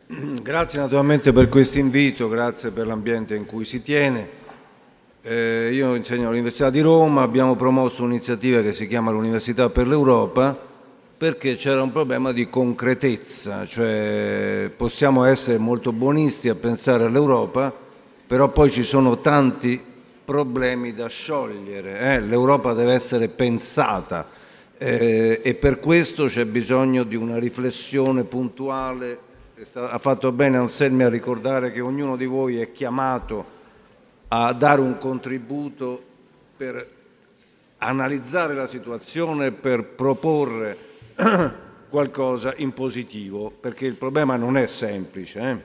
Grazie naturalmente per questo invito, grazie per l'ambiente in cui si tiene. Io insegno all'Università di Roma, abbiamo promosso un'iniziativa che si chiama l'Università per l'Europa perché c'era un problema di concretezza, cioè possiamo essere molto buonisti a pensare all'Europa, però poi ci sono tanti problemi da sciogliere. L'Europa deve essere pensata e per questo c'è bisogno di una riflessione puntuale. Ha fatto bene Anselmi a ricordare che ognuno di voi è chiamato a dare un contributo per analizzare la situazione, per proporre qualcosa in positivo, perché il problema non è semplice.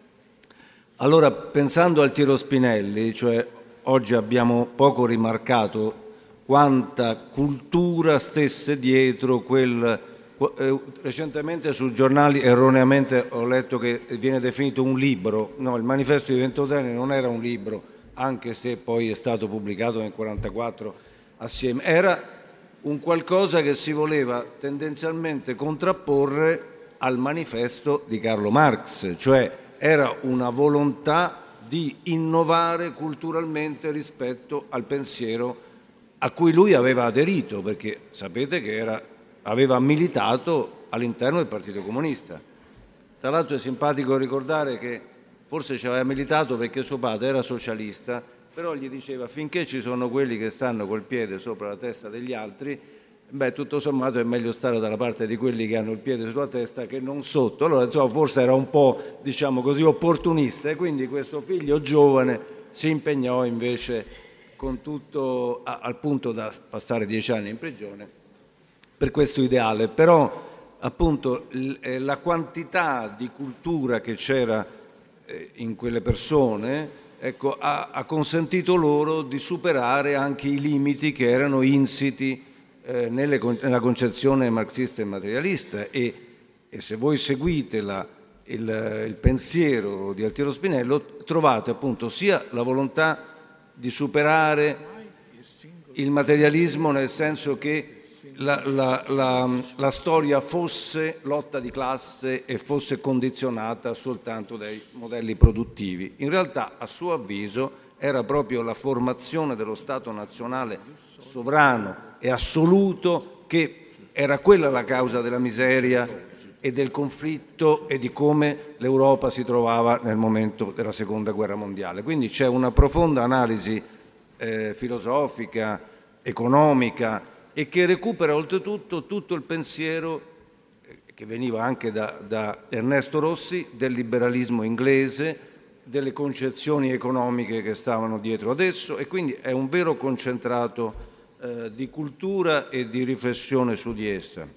Allora, pensando al Tiro Spinelli, cioè oggi abbiamo poco rimarcato quanta cultura stesse dietro quel. Recentemente sui giornali erroneamente ho letto che viene definito un libro. No, il Manifesto di Ventotene non era un libro, anche se poi è stato pubblicato nel 1944 assieme. Era un qualcosa che si voleva tendenzialmente contrapporre al Manifesto di Carlo Marx, cioè era una volontà di innovare culturalmente rispetto al pensiero a cui lui aveva aderito, perché sapete che aveva militato all'interno del Partito Comunista. Tra l'altro è simpatico ricordare che forse ci aveva militato perché suo padre era socialista, però gli diceva finché ci sono quelli che stanno col piede sopra la testa degli altri, tutto sommato è meglio stare dalla parte di quelli che hanno il piede sulla testa che non sotto. Allora insomma, forse era un po', diciamo così, opportunista, e quindi questo figlio giovane si impegnò invece con tutto al punto da passare 10 anni in prigione per questo ideale. Però appunto la quantità di cultura che c'era in quelle persone, ecco, ha consentito loro di superare anche i limiti che erano insiti nella concezione marxista e materialista. E se voi seguite il pensiero di Altiero Spinello trovate appunto sia la volontà di superare il materialismo, nel senso che la storia fosse lotta di classe e fosse condizionata soltanto dai modelli produttivi. In realtà, a suo avviso, era proprio la formazione dello Stato nazionale sovrano e assoluto che era quella la causa della miseria e del conflitto e di come l'Europa si trovava nel momento della Seconda Guerra Mondiale. Quindi c'è una profonda analisi filosofica, economica, e che recupera oltretutto tutto il pensiero che veniva anche da Ernesto Rossi del liberalismo inglese, delle concezioni economiche che stavano dietro adesso, e quindi è un vero concentrato di cultura e di riflessione su di essa.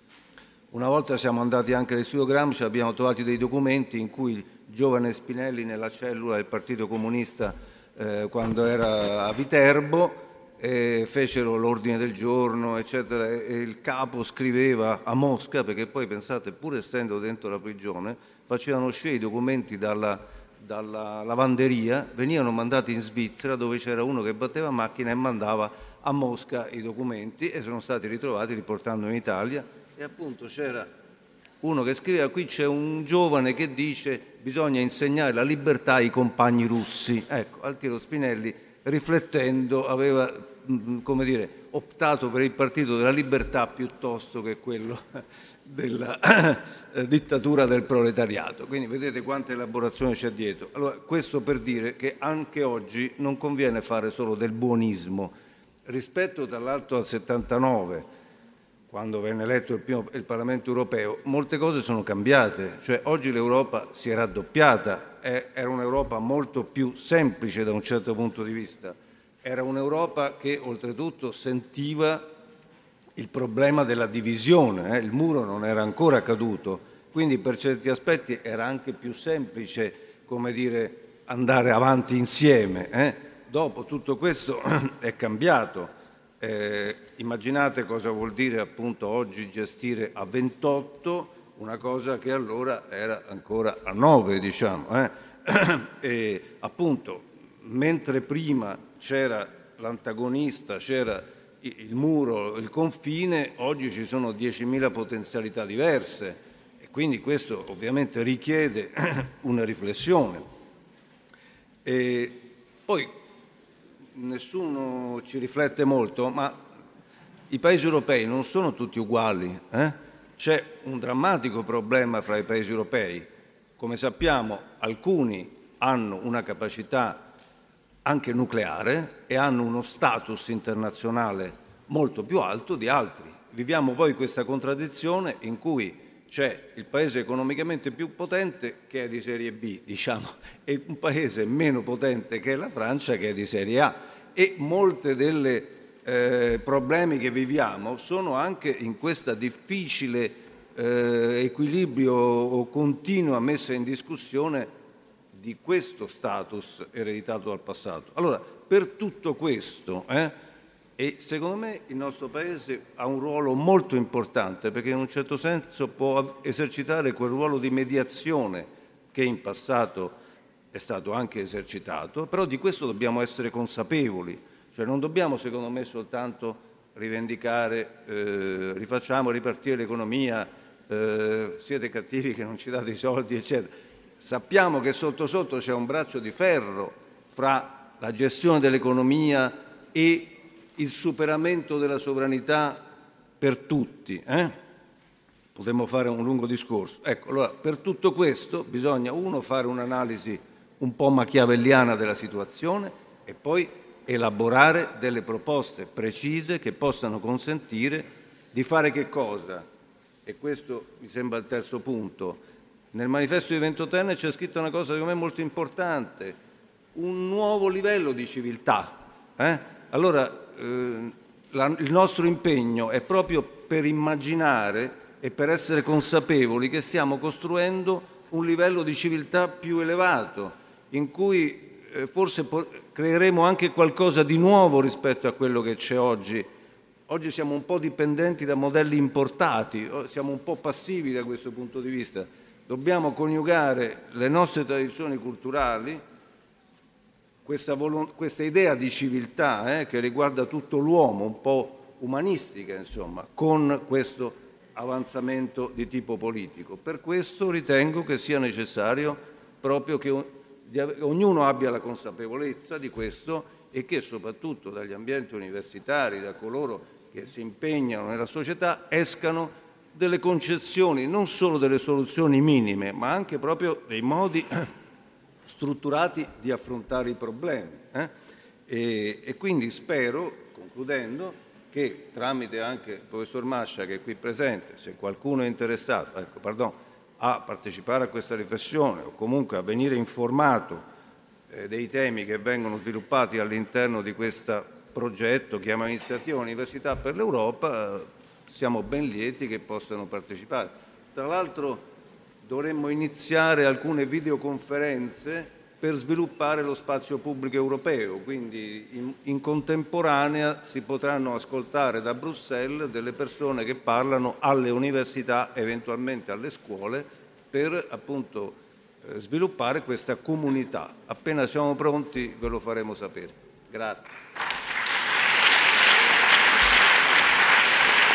Una volta siamo andati anche all'Istituto Gramsci, abbiamo trovato dei documenti in cui il giovane Spinelli nella cellula del Partito Comunista quando era a Viterbo fecero l'ordine del giorno, eccetera, e il capo scriveva a Mosca, perché poi pensate, pur essendo dentro la prigione, facevano uscire i documenti dalla lavanderia, venivano mandati in Svizzera dove c'era uno che batteva macchina e mandava a Mosca i documenti, e sono stati ritrovati riportando in Italia. E appunto c'era uno che scriveva: qui c'è un giovane che dice bisogna insegnare la libertà ai compagni russi. Ecco, Altiero Spinelli, riflettendo, aveva, come dire, optato per il partito della libertà piuttosto che quello della dittatura del proletariato. Quindi vedete quanta elaborazione c'è dietro. Allora, questo per dire che anche oggi non conviene fare solo del buonismo. Rispetto tra l'altro al 79, quando venne eletto il Parlamento europeo, molte cose sono cambiate. Cioè, oggi l'Europa si è raddoppiata, era un'Europa molto più semplice da un certo punto di vista. Era un'Europa che oltretutto sentiva il problema della divisione, il muro non era ancora caduto, quindi per certi aspetti era anche più semplice, come dire, andare avanti insieme. Dopo tutto questo è cambiato. Immaginate cosa vuol dire appunto oggi gestire a 28 una cosa che allora era ancora a 9, diciamo. E appunto, mentre prima c'era l'antagonista, c'era il muro, il confine, oggi ci sono 10.000 potenzialità diverse, e quindi questo ovviamente richiede una riflessione. E poi nessuno ci riflette molto, ma i paesi europei non sono tutti uguali. C'è un drammatico problema fra i paesi europei. Come sappiamo, alcuni hanno una capacità anche nucleare e hanno uno status internazionale molto più alto di altri. Viviamo poi questa contraddizione in cui c'è il paese economicamente più potente che è di serie B, diciamo, e un paese meno potente che è la Francia che è di serie A. E molte delle problemi che viviamo sono anche in questa difficile equilibrio o continua messa in discussione di questo status ereditato dal passato. Allora, per tutto questo, e secondo me il nostro Paese ha un ruolo molto importante perché in un certo senso può esercitare quel ruolo di mediazione che in passato è stato anche esercitato, però di questo dobbiamo essere consapevoli, cioè non dobbiamo secondo me soltanto rivendicare rifacciamo ripartire l'economia, siete cattivi che non ci date i soldi, eccetera. Sappiamo che sotto sotto c'è un braccio di ferro fra la gestione dell'economia e il superamento della sovranità per tutti. Potremmo fare un lungo discorso. Ecco, allora, per tutto questo bisogna, uno, fare un'analisi un po' machiavelliana della situazione e poi elaborare delle proposte precise che possano consentire di fare che cosa? E questo mi sembra il terzo punto. Nel manifesto di Ventotene c'è scritta una cosa secondo me molto importante, un nuovo livello di civiltà. Allora, il nostro impegno è proprio per immaginare e per essere consapevoli che stiamo costruendo un livello di civiltà più elevato, in cui forse creeremo anche qualcosa di nuovo rispetto a quello che c'è oggi. Oggi siamo un po' dipendenti da modelli importati, siamo un po' passivi da questo punto di vista. Dobbiamo coniugare le nostre tradizioni culturali, questa idea di civiltà che riguarda tutto l'uomo, un po' umanistica, insomma, con questo avanzamento di tipo politico. Per questo ritengo che sia necessario proprio che ognuno abbia la consapevolezza di questo e che soprattutto dagli ambienti universitari, da coloro che si impegnano nella società, escano delle concezioni, non solo delle soluzioni minime, ma anche proprio dei modi strutturati di affrontare i problemi. E quindi spero, concludendo, che tramite anche il professor Mascia che è qui presente, se qualcuno è interessato a partecipare a questa riflessione o comunque a venire informato dei temi che vengono sviluppati all'interno di questo progetto chiamato Iniziativa Università per l'Europa, siamo ben lieti che possano partecipare. Tra l'altro dovremmo iniziare alcune videoconferenze per sviluppare lo spazio pubblico europeo, quindi in contemporanea si potranno ascoltare da Bruxelles delle persone che parlano alle università, eventualmente alle scuole, per appunto sviluppare questa comunità. Appena siamo pronti ve lo faremo sapere. Grazie.